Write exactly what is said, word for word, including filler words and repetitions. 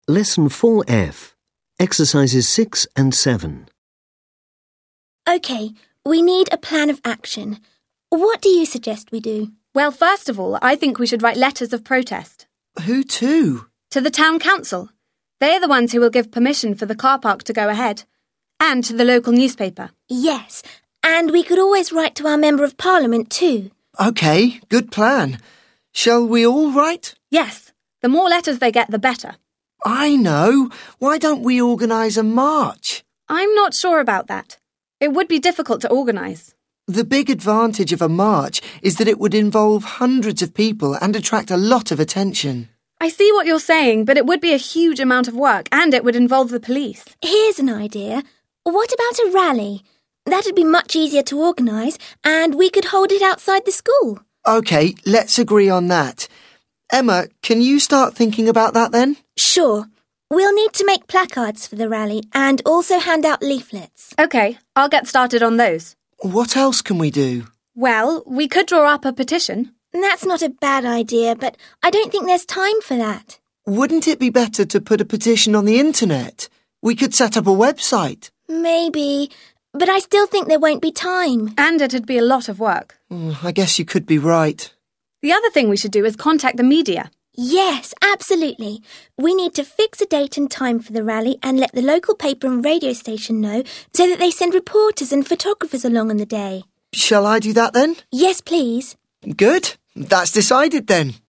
Lesson four F, Exercises six and seven. OK, we need a plan of action. What do you suggest we do? Well, first of all, I think we should write letters of protest. Who to? To the town council. They're the ones who will give permission for the car park to go ahead. And to the local newspaper. Yes, and we could always write to our Member of Parliament too. OK, good plan. Shall we all write? Yes, the more letters they get, the better. I know. Why don't we organise a march? I'm not sure about that. It would be difficult to organise. The big advantage of a march is that it would involve hundreds of people and attract a lot of attention. I see what you're saying, but it would be a huge amount of work and it would involve the police. Here's an idea. What about a rally? That'd be much easier to organise and we could hold it outside the school. OK, let's agree on that. Emma, can you start thinking about that then? Sure. We'll need to make placards for the rally and also hand out leaflets. OK, I'll get started on those. What else can we do? Well, we could draw up a petition. That's not a bad idea, but I don't think there's time for that. Wouldn't it be better to put a petition on the internet? We could set up a website. Maybe, but I still think there won't be time. And it'd be a lot of work. Mm, I guess you could be right. The other thing we should do is contact the media. Yes, absolutely. We need to fix a date and time for the rally and let the local paper and radio station know so that they send reporters and photographers along on the day. Shall I do that then? Yes, please. Good. That's decided then.